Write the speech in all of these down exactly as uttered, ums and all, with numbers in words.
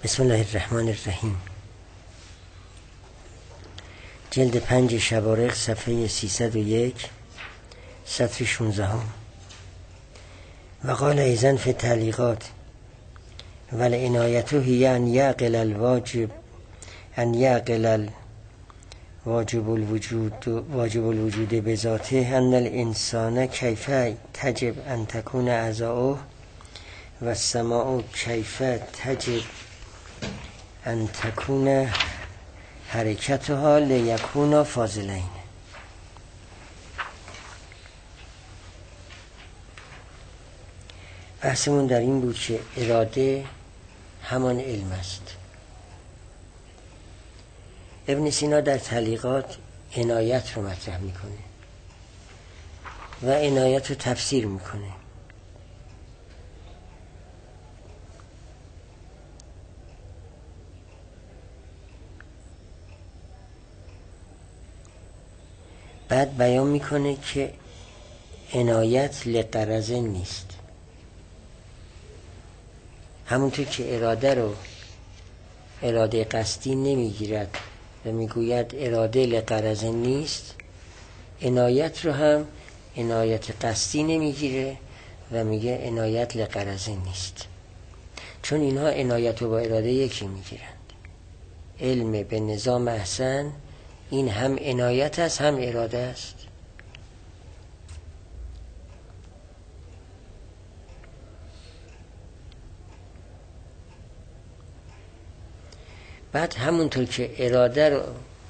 بسم الله الرحمن الرحیم. جلد پنج شبارق صفحه سیصد و یک سطر شانزده هم. و قال ایضا فی التعلیقات والعنایة هی ان یعقل الواجب ان یعقل واجب الوجود واجب الوجود بذاته ان الانسان کیف تجب ان تكون اعضاؤه و السماع کیف تجب ان تكون حرکتها لیکون فاضلین. بحثمون در این بود که اراده همان علم است. ابن سینا در تعلیقات عنایت رو مطرح میکنه و عنایت رو تفسیر میکنه. بعد بیان میکنه که عنایت لغرض نیست. همونطور که اراده رو اراده قصدی نمیگیرد و میگوید اراده لغرض نیست، عنایت رو هم عنایت قصدی نمیگیره و میگه عنایت لغرض نیست، چون اینها عنایت رو با اراده یکی میگیرند. علم به نظام احسن این هم عنایت است هم اراده است. بعد همونطور که اراده رو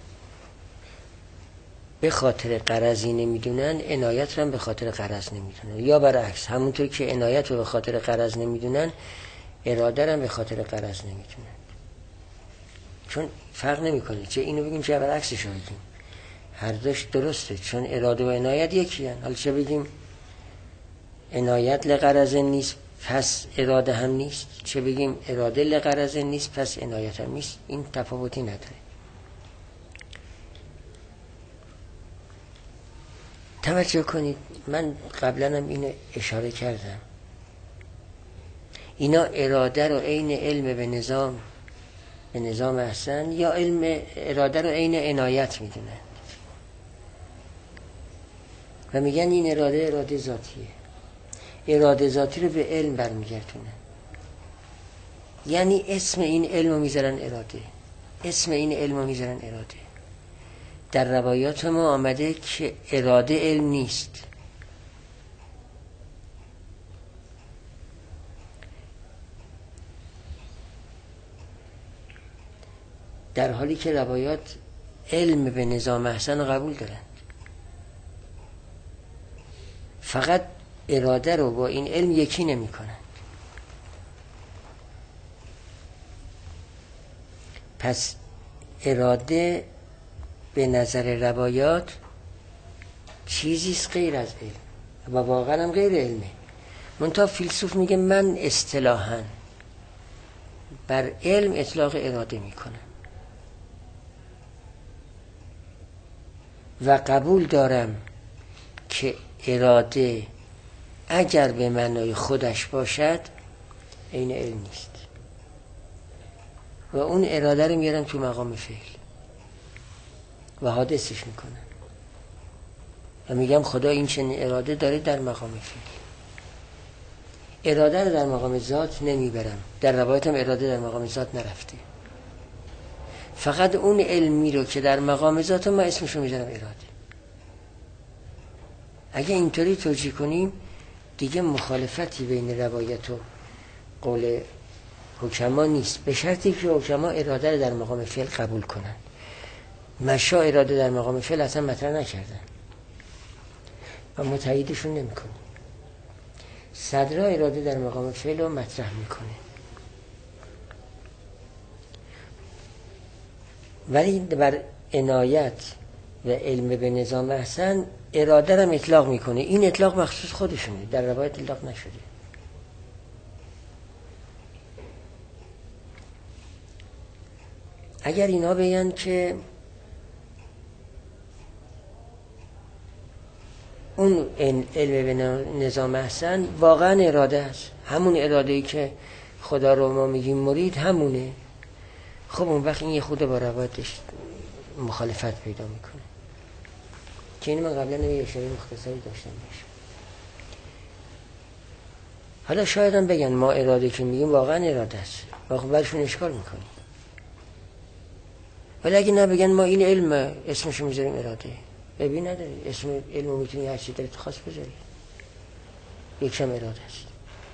به خاطر غرضی نمیدونن، عنایت رو هم به خاطر غرض نمیدونن، یا برعکس همونطور که عنایت رو به خاطر غرض نمیدونن، اراده رو هم به خاطر غرض نمیدونن. چون فرق نمیکنه چه اینو بگیم چه برعکسش رو بگیم، هر دوش درسته، چون اراده و عنایت یکی هن. حالا چه بگیم عنایت لغرض نیست پس اراده هم نیست، چه بگیم اراده لغرض نیست پس عنایت هم نیست، این تفاوتی نداره. توجه کنید، من قبلا هم اینو اشاره کردم، اینا اراده رو عین علم به نظام به نظام احسن یا علم اراده رو عین عنایت میدونن و میگن این اراده اراده ذاتیه. اراده ذاتی رو به علم برمیگردونن، یعنی اسم این علم رو میذارن اراده، اسم این علم رو میذارن اراده. در روایات ما آمده که اراده علم نیست، در حالی که روایات علم به نظام احسن قبول دارند. فقط اراده رو با این علم یکی نمی کنند. پس اراده به نظر روایات چیزیست غیر از علم و واقعا هم غیر علمه. منتها فیلسوف میگه من اصطلاحاً بر علم اطلاق اراده میکنم و قبول دارم که اراده اگر به معنای خودش باشد عین علم نیست و اون اراده رو میارن تو مقام فعل و حادثش میکنن و میگم خدا این چنین اراده داره در مقام فعل. اراده رو در مقام ذات نمیبرم، در روایت هم اراده در مقام ذات نرفته، فقط اون علمی رو که در مقام ذات ما اسمش رو میذارم اراده. اگه اینطوری توجیه کنیم دیگه مخالفتی بین روایت و قول حکما نیست، به شرطی که حکما اراده رو در مقام فعل قبول کنن. مشا اراده در مقام فعل اصلا مطرح نکردن و متاییدشون نمیکنه. صدرا اراده در مقام فعل رو مطرح میکنه، ولی بر عنایت و علم به نظام احسن اراده رو اطلاق میکنه. این اطلاق مخصوص خودشونه، در روایت اطلاق نشده. اگر اینا بگن که اون علم به نظام احسن واقعا اراده است، همون اراده‌ای که خدا رو ما میگیم مرید همونه. خب اون وقت این یه خود با روایتش مخالفت پیدا میکنه که این من قبلا یه اشاره مختصری داشتم بهش. حالا شاید هم بگن ما اراده که میگیم واقعا اراده است، واقعا برشون اشکال میکنیم. ولی اگه نبگن ما این علم اسمشو میذاریم اراده، ببین نداره اسم علمو میتونی هر چی دلت خواست بذاری، یکم اراده است.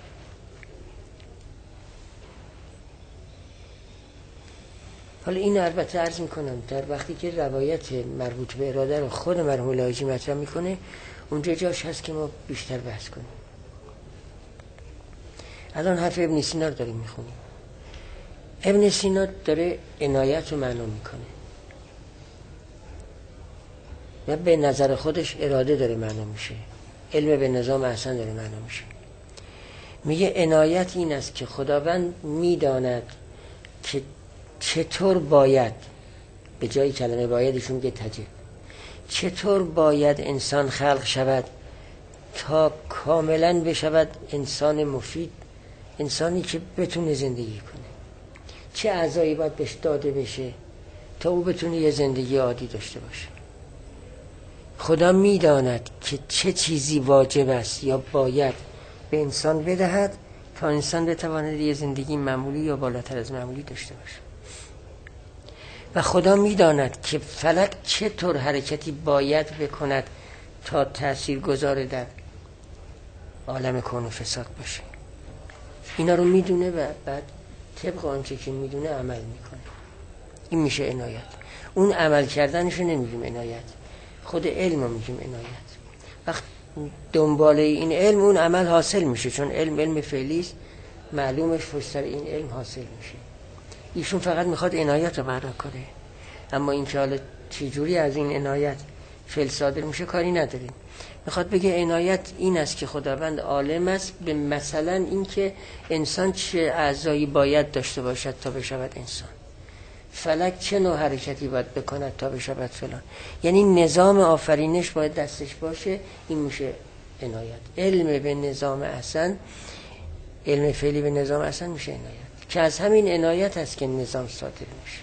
حالا این البته عرض میکنم در وقتی که روایت مربوط به اراده رو خود مرحوم لاهیجی مطرح میکنه اونجا جاش هست که ما بیشتر بحث کنیم. الان حرف ابن سینا رو داریم میخونیم. ابن سینا داره عنایت رو معنا میکنه و به نظر خودش اراده داره معنا میشه، علم به نظام احسن داره معنا میشه. میگه عنایت این است که خداوند میداند که چطور باید، به جای کلمه بایدشون میگه تجب، چطور باید انسان خلق شود تا کاملا بشود انسان مفید، انسانی که بتونه زندگی کنه. چه اعضایی باید بهش داده بشه تا او بتونه یه زندگی عادی داشته باشه. خدا میداند که چه چیزی واجب است یا باید به انسان بدهد تا انسان بتواند یه زندگی معمولی یا بالاتر از معمولی داشته باشه. و خدا میداند که فلک چطور حرکتی باید بکند تا تأثیر گذار در عالم کون و فساد باشه. اینا رو میدونه و بعد طبق آنچه که میدونه عمل میکنه. این میشه عنایت. اون عمل کردنش رو نمیگیم عنایت، خود علم رو میگیم عنایت. وقت دنباله این علم اون عمل حاصل میشه، چون علم علم فعلی است، معلومش پشت سر این علم حاصل میشه. ایشون فقط میخواد عنایت رو معنا کنه، اما این که حالا چجوری از این عنایت فعل صادر میشه کاری نداریم. میخواد بگه عنایت این است که خداوند عالم است به مثلا این که انسان چه اعضایی باید داشته باشد تا بشود انسان، فلک چه نوع حرکتی باید بکند تا بشود فلان. یعنی نظام آفرینش باید دستش باشه. این میشه عنایت. علم به نظام احسن، علم فعلی به نظام احسن میشه عنایت، که از همین عنایت هست که نظام صادر میشه.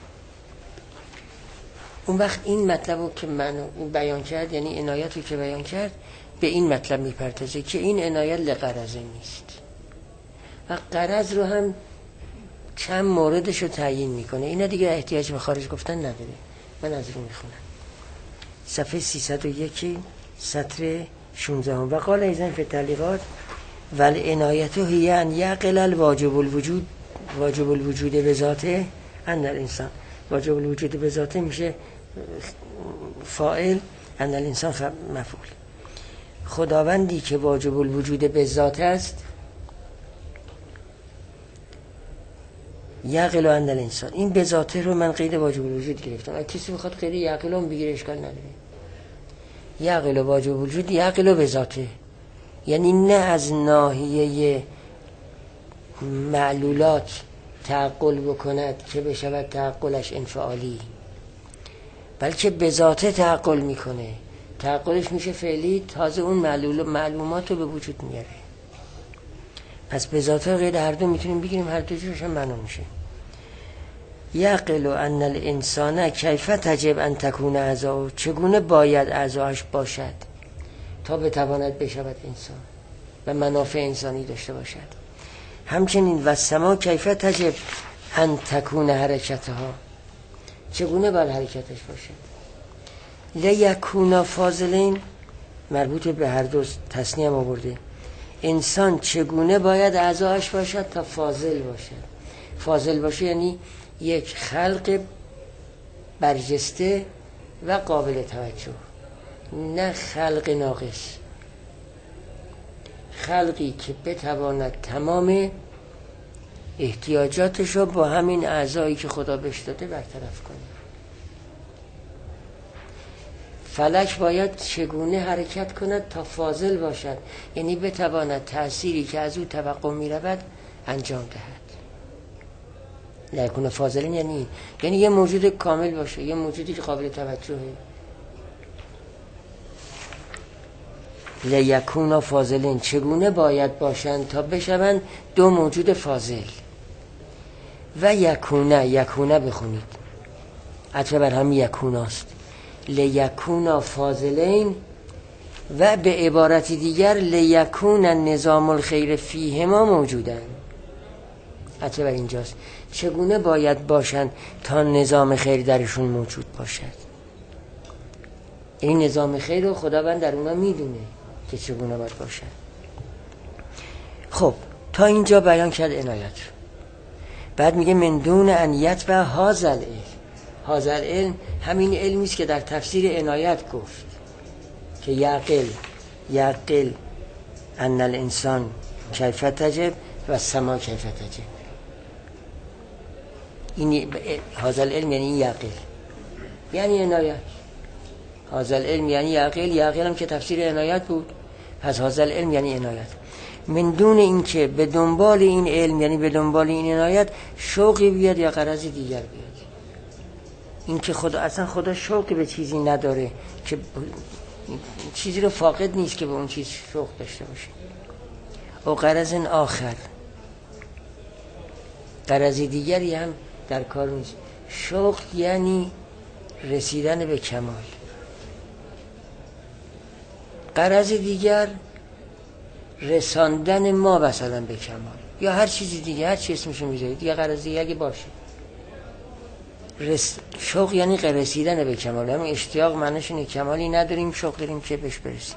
اون وقت این مطلب رو که من بیان کرد، یعنی عنایت رو که بیان کرد، به این مطلب میپردازه که این عنایت لغرضه نیست و غرض رو هم چند موردش رو تعیین میکنه. اینا دیگه احتیاج به خارج گفتن نداره. من از رو میخونم صفحه سیصد و یک سطر شانزده. و قال ایضا فی التعلیقات والعنایت هی ان یعقل الواجب الوجود، واجب الوجود به ذاته ان الانسان، واجب الوجود به ذاته میشه فاعل، ان الانسان مفعول. خداوندی که واجب الوجود به ذات است، یعقل و ان الانسان، این به ذاته رو من قید واجب الوجود گرفتم. اگه کسی بخواد قید یعقل هم بگیره اشکال نداره. یعقل و واجب الوجود، یعقل و به ذاته، یعنی نه از ناحیه معلولات تعقل بکند که بشود تعقلش انفعالی، بلکه به ذاته تعقل میکنه. تعقلش میشه فعلی، تازه اون معلول معلومات رو به وجود میاره. پس به ذاته غیر هر دو میتونیم بگیریم، هر دو جورش هم معنا میشه. یعقل ان الانسان کیف تجب ان تکون اعضاء، چگونه باید اعضاش باشد تا بتواند بشود انسان و منافع انسانی داشته باشد. همچنین و سما کیف تجب ان تکون حرکتها، چگونه باید حرکتش باشد. لیکونا فاضلین، مربوط به هر دو تصنیه آورده. انسان چگونه باید اعضاش باشد تا فاضل باشد. فاضل باشه یعنی یک خلق برجسته و قابل توجه، نه خلق ناقص، خلقی که بتواند تمام احتیاجاتش رو با همین اعضایی که خدا بهش داده برطرف کنه. فلک باید چگونه حرکت کند تا فاضل باشد، یعنی بتواند تأثیری که از او توقع می رود انجام دهد. لیکون فاضلین یعنی یعنی یه موجود کامل باشه، یه موجودی که قابل توجهه. لیکونا فاضلین، چگونه باید باشند تا بشوند دو موجود فاضل. و یکونه، یکونه بخونید عطف بر هم یکوناست. لیکونا فاضلین و به عبارت دیگر لیکون نظام الخیر فیهما موجودن. عطف بر اینجاست. چگونه باید باشند تا نظام خیر درشون موجود باشد. این نظام خیر رو خداوند در اونا میدونه که چگونه باید باشد. خب تا اینجا بیان کرد عنایت. بعد میگه من دون ان یتبع هذا العلم. هذا العلم همین علمی است که در تفسیر عنایت گفت که یعقل یعقل ان الانسان کیف تجب و سما کیف تجب. این هذا العلم یعنی یعقل یعنی عنایت. هذا العلم یعنی یعقل، یعقل هم که تفسیر عنایت بود، پس هذا العلم یعنی عنایت. من دون این که به دنبال این علم یعنی به دنبال این عنایت شوقی بیاد یا غرض دیگر بیاد. این که خدا اصلا خدا شوقی به چیزی نداره که چیزی رو فاقد نیست که به اون چیز شوق داشته باشه. او غرض آخر، غرض دیگری هم در کار نیست. شوق یعنی رسیدن به کمال. غرض دیگر رساندن ما مثلا به کمال یا هر چیزی دیگه، هر چی اسمشو میذارید دیگه غرض دیگه اگه باشه. رس... شوق یعنی رسیدن به کمال. همین اشتیاق معنیش اینه کمالی نداریم شوق داریم که بهش برسیم.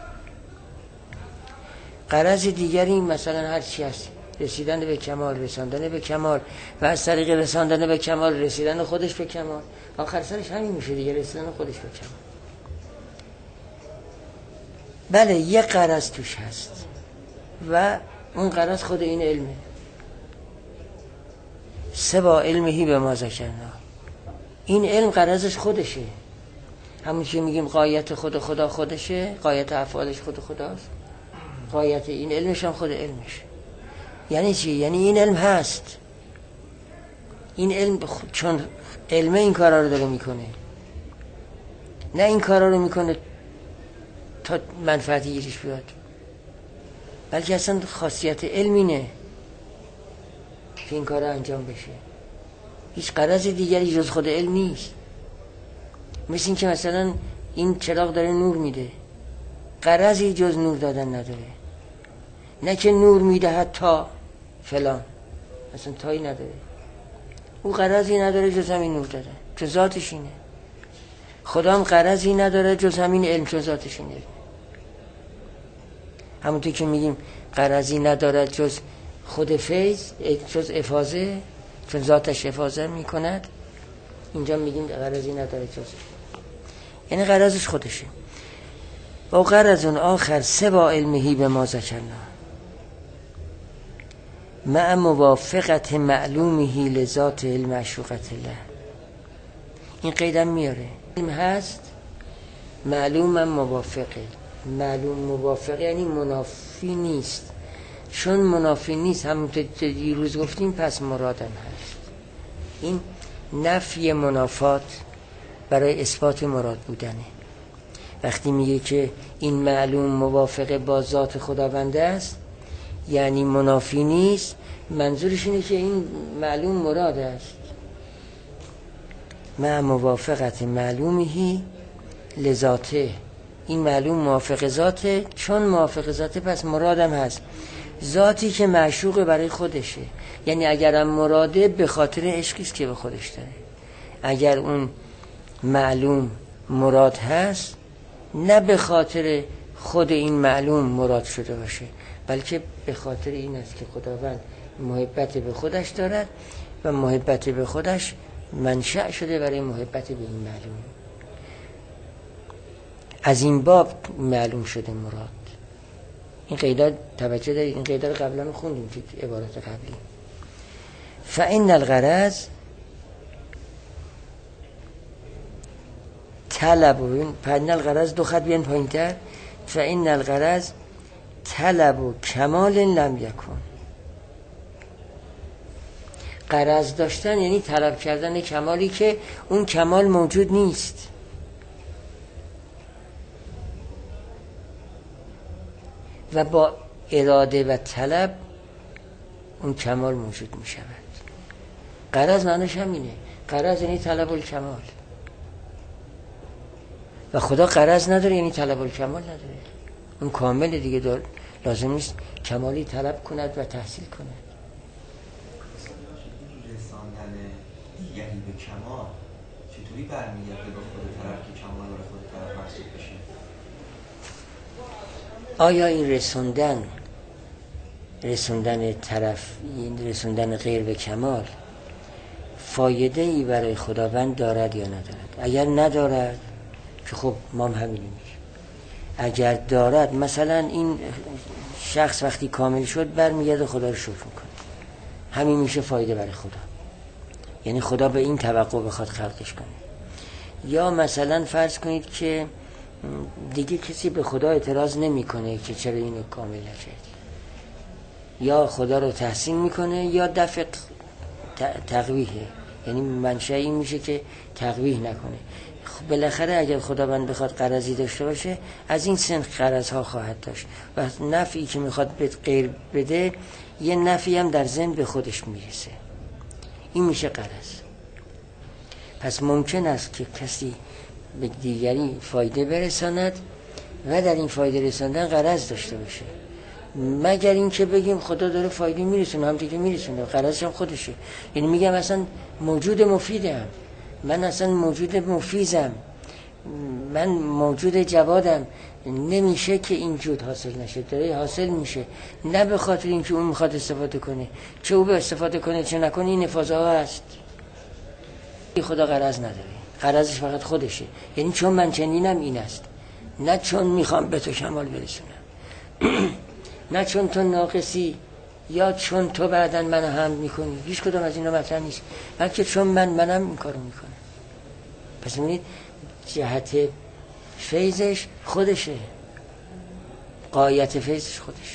غرض دیگری مثلا هر چی هست، رسیدن به کمال، رساندن به کمال و از طریق رساندن به کمال رسیدن خودش به کمال. آخر سرش همین میشه دیگه، رسیدن خودش به کمال. بله یک غرض توش هست و اون غرض خود این علمه. سبا علمهی به ما ذکرنا. این علم غرضش خودشه. همون که میگیم غایت خود خدا خودشه، غایت افعالش خود خداست، غایت این علمش هم خود علمش. یعنی چی؟ یعنی این علم هست. این علم چون علمه این کارا رو داره میکنه، نه این کارا رو میکنه تا منفعتی گیرش بیاد، بلکه اصلا خاصیت علم اینه که این کار انجام بشه. هیچ غرض دیگری جز خود علم نیست. مثل این که مثلا این چراغ داره نور میده، غرضی جز نور دادن نداره. نه که نور میدهد تا فلان، اصلا تایی نداره. او غرضی نداره جز همین نور دادن، چون ذاتش اینه. خدا هم غرضی نداره جز همین علم، چون ذاتش اینه. همونطور که میگیم غرضی ندارد جز خود فیض، جز افاظه، چون ذاتش افاظه میکند. اینجا میگیم غرضی نداره جز، یعنی غرضش خودشه. و غرض آخر سبا علمهی به ما ذکرنا مع موافقت معلومهی لذات المعشوقت الله. این قیدم میاره. علم هست، معلومم موافقه. معلوم موافقه یعنی منافی نیست. چون منافی نیست، همونطور که دیروز گفتیم، پس مرادم هست. این نفی منافات برای اثبات مراد بودنه. وقتی میگه که این معلوم موافقه با ذات خداوند است یعنی منافی نیست، منظورش اینه که این معلوم مراد است. مع موافقت معلومهی لذاته. این معلوم موافق ذاته، چون موافق ذاته پس مرادم هست. ذاتی که معشوق برای خودشه، یعنی اگرم مراده به خاطر عشقیست که به خودش داره. اگر اون معلوم مراد هست، نه به خاطر خود این معلوم مراد شده باشه، بلکه به خاطر این است که خداوند محبت به خودش دارد و محبت به خودش منشأ شده برای محبت به این معلوم. از این باب معلوم شده مراد. این قیدات توجه دارید، این قیدات قبلا خوندیم که عبارت قبلی. فإن الغرض طلب و فإن الغرض دو خط بیان پایین تر. فإن الغرض طلب و کمال لم یکن. غرض داشتن یعنی طلب کردن کمالی که اون کمال موجود نیست. و با اراده و طلب اون کمال موجود می شود. غرض معنیش همینه. غرض یعنی طلب الکمال و خدا غرض نداره یعنی طلب الکمال نداره. اون کامل دیگه دار لازم نیست کمالی طلب کند و تحصیل کند. رساندن دیگری به کمال چطوری برمیگرده به خود طرف که کمال رو خود طرف محسوب بشه؟ آیا این رسوندن رسوندن طرف این رسوندن غیر به کمال فایده ای برای خداوند دارد یا ندارد؟ اگر ندارد که خب ما هم همینی میشه. اگر دارد مثلا این شخص وقتی کامل شد برمیگرده خدا رو شکر میکنه، همین میشه فایده برای خدا. یعنی خدا به این توقع بخواد خلقش کنه. یا مثلا فرض کنید که دیگه کسی به خدا اعتراض نمیکنه که چرا اینو کامل نشد، یا خدا رو تحسین میکنه یا دفع تقویحه، یعنی منشأ این میشه که تقویح نکنه. خب بالاخره اگر خداوند بخواد غرضی داشته باشه از این سنخ غرضها خواهد داشت و نفعی که میخواد به غیر بده یه نفعی هم در ضمن به خودش میرسه. این میشه غرض. پس ممکن است که کسی به دیگری فایده برساند و در این فایده رساندن غرض داشته باشه، مگر این که بگیم خدا داره فایده میرسونه، هم دیگه میرسونه، غرضش هم خودشه. یعنی میگم اصلا موجود مفیدم، من اصلا موجود مفیزم، من موجود جوادم، نمیشه که این جود حاصل نشه، داره حاصل میشه. نه به خاطر اینکه اون میخواد استفاده کنه، چه او به استفاده کنه چه نکنه این نفاذ ها هست. خدا غرض نداره، غرضش فقط خودشه. یعنی چون من چنینم این است، نه چون میخوام به تو کمال برسونم نه چون تو ناقصی یا چون تو بعدن منو حمد میکنی، هیچ کدوم از اینا مطرح نیست، بلکه چون من منم این کارو میکنم. پس میبینید جهت فیضش خودشه، غایت فیضش خودشه.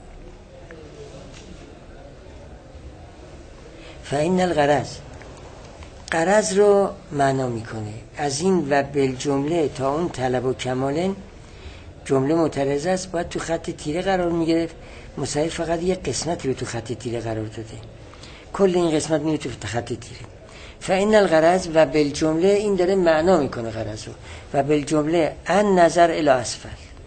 فإن الغرض، غرض رو معنا میکنه از این و بالجمله تا اون طلب و کمالن. جمله معترضه است، باید تو خط تیره قرار میگرفت. مصحف فقط یه قسمتی رو تو خط تیره قرار داده، کل این قسمت میره تو خط تیره. فإن الغرض و بالجمله، این داره معنا میکنه غرض رو. و بالجمله ان نظر الی اسفل،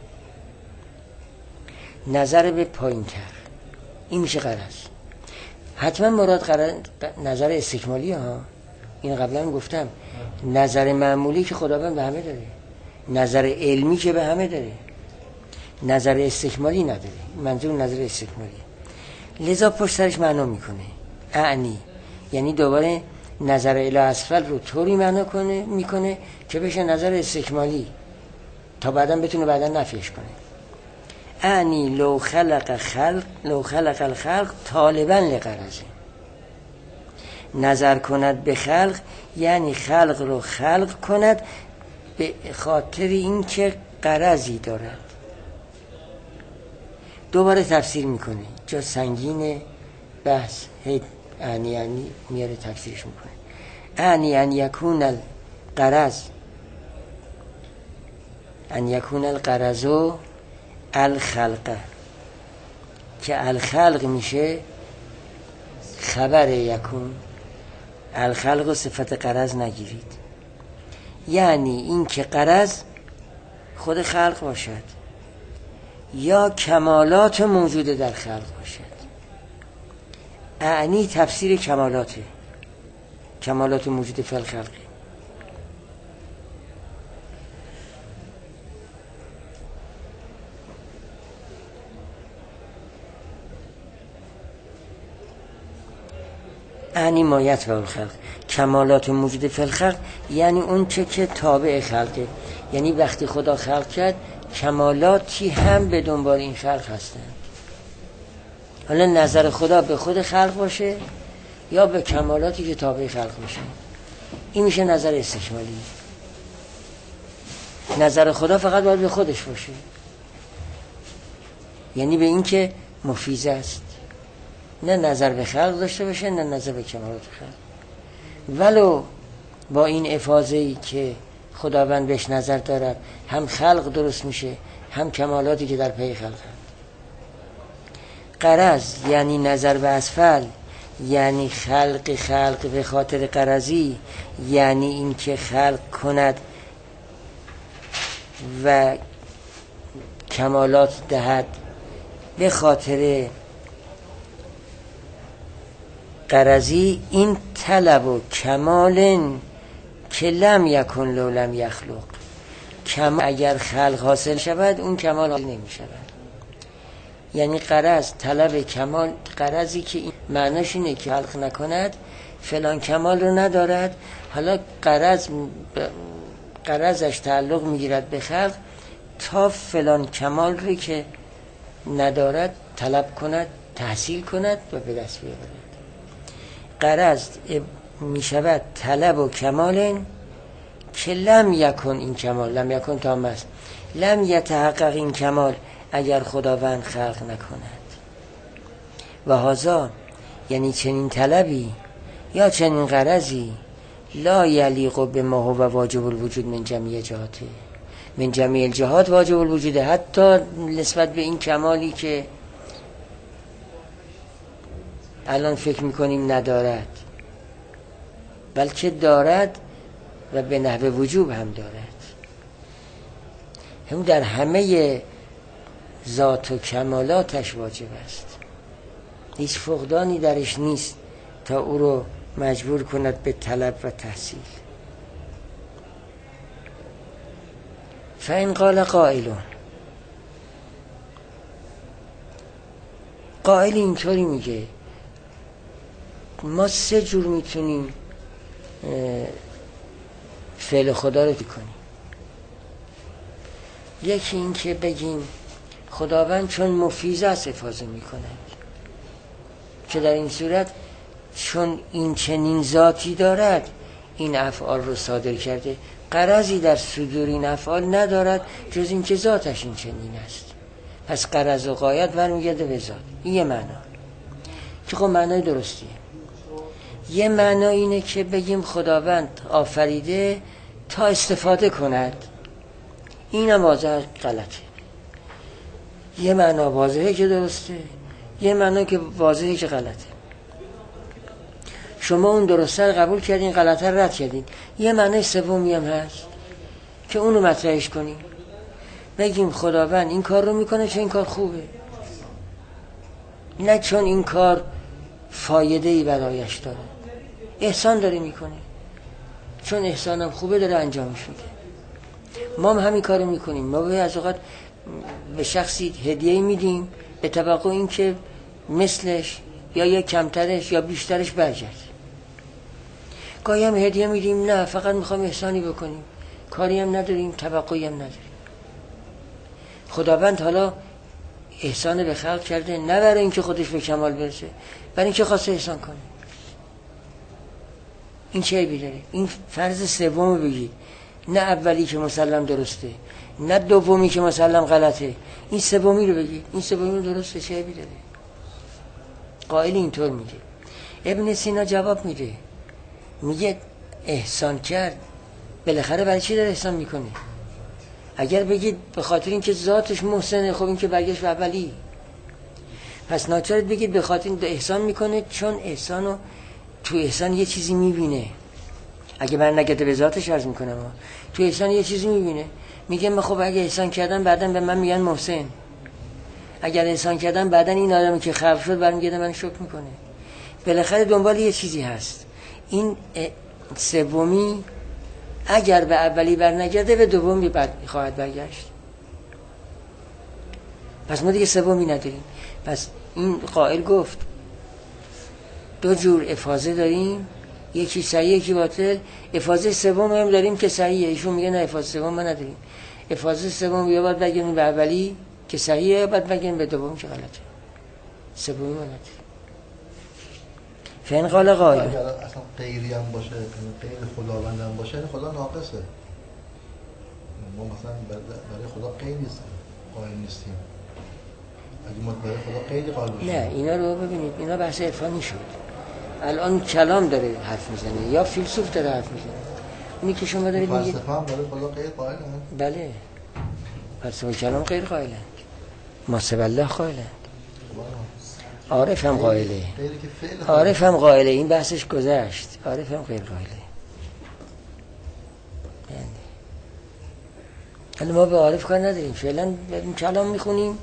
نظر به پایین تر، این میشه غرض. حتما مراد غرض نظر استکمالی ها، این قبلا گفتم. نظر معمولی که خداوند به همه داره، نظر علمی که به همه داره، نظر استکمالی نداره. منظور نظر استکمالی، لذا پشت سرش معنا میکنه اعنی، یعنی دوباره نظر الی اسفل رو طوری معنا کنه میکنه که بشه نظر استکمالی تا بعدا بتونه بعدا نفیش کنه. اعنی لو خلق خلق لو خلق الخلق طالبا لغرضه، نظر کند به خلق یعنی خلق رو خلق کند به خاطر این که غرضی دارد. دوباره تفسیر میکنه، جا سنگین بحث هی اعنی اعنی میاره تفسیرش میکنه. اعنی ان یکون الغرض ان یکون الغرض الخلق، که الخلق میشه خبر یکون. الخلق و صفت غرض نگیرید، یعنی این که غرض خود خلق باشد یا کمالات موجود در خلق باشد. اعنی تفسیر کمالاته، کمالات موجود فی الخلق. اعنی مایت و الخلق، کمالات موجود فی الخلق یعنی اون چه که تابع خلقه. یعنی وقتی خدا خلق کرد کمالاتی هم به دنبال این خلق هستن. حالا نظر خدا به خود خلق باشه یا به کمالاتی که تابع خلق باشه، این میشه نظر استکمالی. نظر خدا فقط باید به خودش باشه، یعنی به این که مفیض است، نه نظر به خلق داشته باشه نه نظر به کمالات خلق. ولو با این افاضه‌ای که خداوند بهش نظر دارد هم خلق درست میشه هم کمالاتی که در پی خلق هست. غرض یعنی نظر به اسفل، یعنی خلق خلق به خاطر غرضی، یعنی این که خلق کند و کمالات دهد به خاطر غرضی. این طلب و کمال که لم یکن لو لم یخلق، کمال اگر خلق حاصل شود اون کمال حاصل نمی شود. یعنی غرض طلب کمال، غرضی که این معناش اینه که خلق نکند فلان کمال رو ندارد. حالا غرض غرضش تعلق میگیرد به خلق تا فلان کمال رو که ندارد طلب کند، تحصیل کند و به دست بیاورد. غرض می شود طلب و کمال که لم یکن، این کمال لم یکن تام است، لم یتحقق این کمال اگر خداوند خلق نکند. و هذا یعنی چنین طلبی یا چنین غرضی لا یلیق به ما هو واجب الوجود من جمیع جهاته، من جمیع الجهات واجب الوجود، حتی نسبت به این کمالی که الان فکر میکنیم ندارد، بلکه دارد و به نحو وجوب هم دارد. هم در همه ذات و کمالاتش واجب است، هیچ فقدانی درش نیست تا او رو مجبور کند به طلب و تحصیل. فإن قال قائل، قائل اینطوری میگه ما سه جور میتونیم فعل خدا رو کنیم. یکی این که بگیم خداوند چون مفیض است افاضه میکند، که در این صورت چون این چنین ذاتی دارد این افعال رو صادر کرده، غرضی در صدور این افعال ندارد جز این که ذاتش این چنین است، پس غرض و غایت برمیگرده به ذات. این یه معنا که خب معنای درستیه. یه معنا اینه که بگیم خداوند آفریده تا استفاده کند، اینم واضح غلطه. یه معنا واضحه که درسته، یه معنا که واضحه که غلطه. شما اون درسته رو قبول کردین، غلطه رو رد کردین. یه معنی سومی هم هست که اونو مطرحش کنیم، بگیم خداوند این کار رو میکنه چون این کار خوبه، نه چون این کار فایده ای برایش داره. احسان داره میکنه، چون احسانم خوبه داره انجامش میده. ما هم همین کارو میکنیم. ما به از اوقات به شخصی هدیه میدیم به توقع این که مثلش یا یک کمترش یا بیشترش برگرده. گاهی هم هدیه میدیم نه فقط میخوام احسانی بکنیم، کاری هم نداریم، توقعی هم نداریم. خداوند حالا احسان به خلق کرده نه برای اینکه خودش به کمال برسه، برای اینکه خواسته احسان کنه. این چه عیبی داره؟ این فرض سومو بگید، نه اولی که مسلم درسته، نه دومی که مسلم غلطه، این سومی رو بگید. این سومی رو درسته، چه عیبی داره؟ قائل اینطور میگه. ابن سینا جواب میده، میگه احسان کرد بالاخره برای چی داره احسان میکنه؟ اگر بگید به خاطر اینکه ذاتش محسنه، خب این که برگشت به اولی. پس ناچارت بگید به خاطر اینکه احسان میکنه چون احسانو تو احسان یه چیزی میبینه. اگه من نگده به ذاتش عرض میکنم، تو احسان یه چیزی میبینه، میگه من خب اگه احسان کردم بعداً به من میگن محسن، اگر احسان کردم بعداً این آدمی که خلق شد برمیگرده من شکر میکنه. بالاخره دنبال یه چیزی هست. این سومی اگر به اولی برنگرده به دومی بعد خواهد برگشت. پس ما دیگه سومی نداریم. پس این قائل گفت دو جور افاضه داریم، یکی صحیح یکی باطل. افاضه سوم هم داریم که صحیحه، ایشون میگه نه افاضه سوم ما نداریم. افاضه سوم یا باید بگیم به اولی که صحیحه یا باید بگیم به دوم که غلطه. سومی ما نداریم. فین قال قائل اگر اصلا غیری هم باشه، غیر خداوند هم باشه، خدا ناقصه. ما مثلا برای خدا غیر نیستیم، قائل نیستیم. اگه ما برای خدا غیری قائل باشیم، نه اینا رو ببینید، اینا بحث عرفانی شد. الان کلام داره حرف میزنه یا فیلسوف داره حرف میزنه. اونی که شما دارید میگید فلسفه هم برای خدا غیر قائلن. بله، فلسفه کلام غیر قائلن، ما سب الله قائلن. عارف هم قائله، غیری که فعل عارف هم قائله، این بحثش گذشت. عارف هم غیر قائله. حالا ما به عارف کار نداریم، فعلا این کلام میخونیم،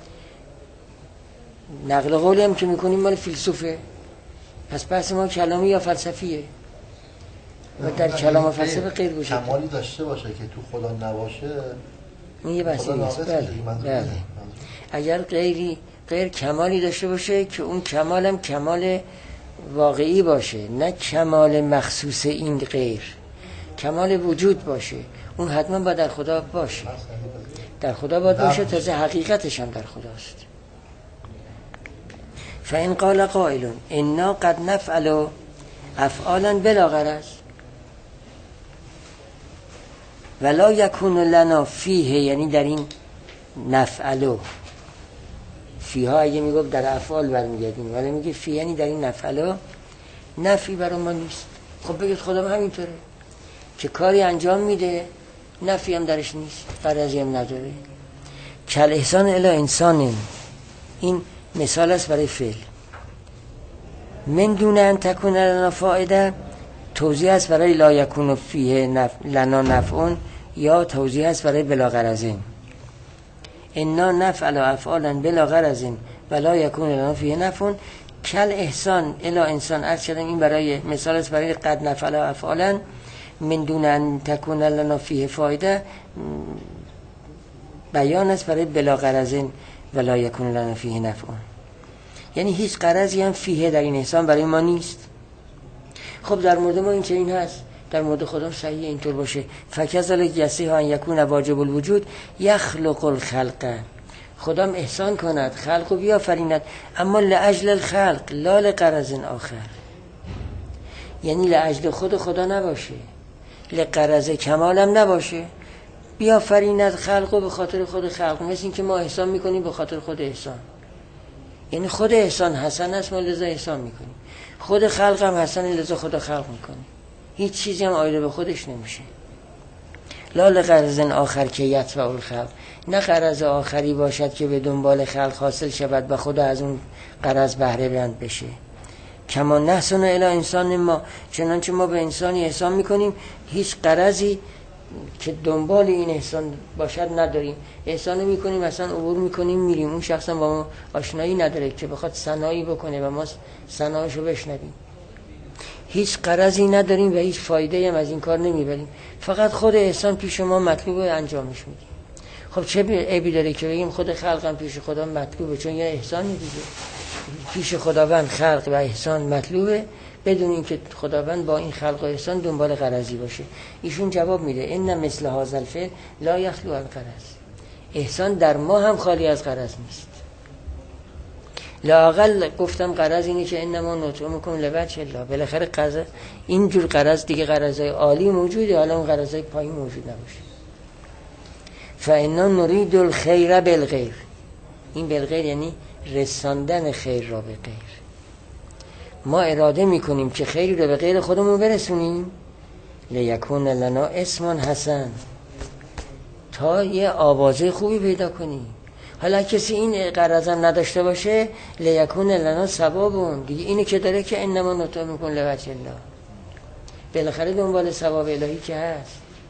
نقل قولی هم که میکنیم مال فیلسوفه، پس بحث ما کلامی یا فلسفیه و در کلام و فلسفه غیر باشه. کمالی داشته باشه که تو خدا نباشه این یه بحثی نیست. بله بله. اگر غیری غیر کمالی داشته باشه که اون کمال هم کمال واقعی باشه، نه کمال مخصوص این غیر، کمال وجود باشه، اون حتما باید در خدا باشه، در خدا باید باشه، تازه حقیقتش هم در خداست. فإن قال قائل انا قد نفعل افعالا بلا غرض ولا یکون لنا فیه، یعنی در این نفعلو، فیها اگه میگفت در افعال برمیگردیم، ولی میگه فی یعنی در این نفعلو نفعی برای ما نیست. خب بگید خدا همینطوره که کاری انجام میده نفعی هم درش نیست، غرضی هم نداره. کل احسان الی انسان، این مثال است برای فعل. من دون ان تکون لنا فائده، توضیح است برای لا یکون فیه نف... لنا نفعون، یا توضیح است برای بلا غرضین. انا نفعل افعالا بلا غرضین ولا یکون لنا فیه نفعون. کل احسان الی انسان، عرض کردم این برای مثال است برای قد نفعل افعالا من دون ان تکون لنا فیه فایده، بیان است برای بلا غرضین ولا یکون لنا فیه نفعون، یعنی هیچ غرضی هم فیه در این احسان برای ما نیست. خب در مورد ما این چه این هست، در مورد خودم صحیح اینطور باشه. فکذلک یصح ان یکون واجب الوجود یخلق الخلق، خدام احسان کند خلق و بیافریند، اما لاجل الخلق لا لغرض آخر، یعنی لاجل خود خدا نباشه، لغرض کمال هم نباشه، بیافریند خلق و به خاطر خود خلق، مثل این که ما احسان میکنیم به خاطر خود احسان، یعنی خود احسان حسن است ما لذا احسان میکنیم، خود خلق هم حسن لذا خدا خلق میکنیم، هیچ چیزی هم آیده به خودش نمیشه. لا لغرض آخر که یتبع الخلق، نه غرض آخری باشد که به دنبال خلق حاصل شود و خدا از اون غرض بهره مند بشه. کما نحسن الی انسان ما، چنانچه ما به انسانی احسان میکنیم هیچ غرضی که دنبال این احسان باشد نداریم، احسان میکنیم اصلا عبور میکنیم میریم، اون شخصا با ما آشنایی نداره که بخواد ثنایی بکنه و ما ثنایشو بشنویم، هیچ غرضی نداریم و هیچ فایده هم از این کار نمیبریم، فقط خود احسان پیش ما مطلوبه انجامش میدیم. خب چه عیبی داره که بگیم خود خلقم پیش خدا مطلوبه، چون یه احسانی دیگه پیش خداوند خلق و احسان مطلوبه، بدون اینکه خداوند با این خلق و احسان دنبال غرضی باشه. ایشون جواب میده ان مثل هذا الفعل لا یخلو عن غرض، احسان در ما هم خالی از غرض نیست. لااقل گفتم غرض اینه که انما نطعمکم لوجه الله، بالاخره غرض اینجور غرض دیگه غرضای عالی موجوده، حالا اون غرضای پایین موجود نباشه. فانا نريد الخير بالغیر، این بالغیر یعنی رساندن خیر را به غیر، ما اراده میکنیم که خیری رو به غیر خودمون برسونیم، لیکون لنا اسم حسن، تا یه آوازه خوبی پیدا کنیم. حالا کسی این غرضم نداشته باشه لیکون لنا ثوابون، دیگه اینه که داره که انما نطعمکم لوجه الله، بالاخره دنبال ثواب الهی که هست.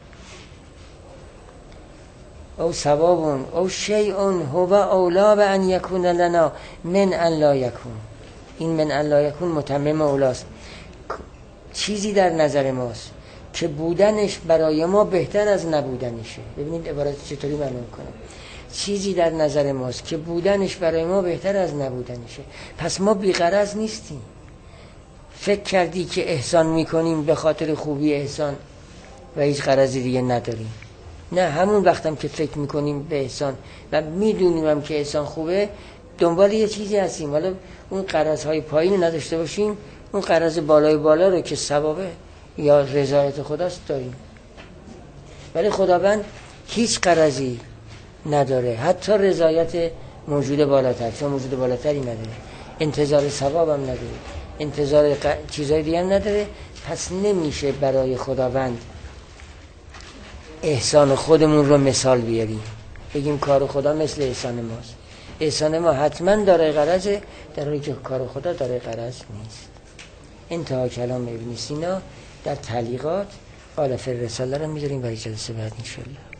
او ثوابون او شیئون هو اولا به ان یکون لنا من ان لا یکون، این من ان لا یکون متمم اولاست، چیزی در نظر ماست که بودنش برای ما بهتر از نبودنشه. ببینید عبارت چطوری معلوم کنم، چیزی در نظر ماست که بودنش برای ما بهتر از نبودنشه، پس ما بی‌غرض نیستیم. فکر کردی که احسان میکنیم به خاطر خوبی احسان و هیچ غرضی دیگه نداریم؟ نه، همون وقتم که فکر میکنیم به احسان و میدونیم هم که احسان خوبه دنبال یه چیزی هستیم، حالا اون غرضهای پایین نداشته باشیم، اون غرض بالای بالا رو که ثوابه یا رضایت خداست داریم. ولی خداوند هیچ غرضی نداره، حتی رضایت موجود بالاتر، چون موجود بالاتری نداره، انتظار ثواب هم نداره، انتظار ق... چیزای دیگه هم نداره. پس نمیشه برای خداوند احسان خودمون رو مثال بیاریم، بگیم کار خدا مثل احسان ماست. احسان ما حتما داره غرضه، در حالی که کار خدا داره غرض نیست. انتها کلام ابن سینا در تعلیقات قال فی الرساله رو میذاریم برای جلسه بعد ان شاء الله.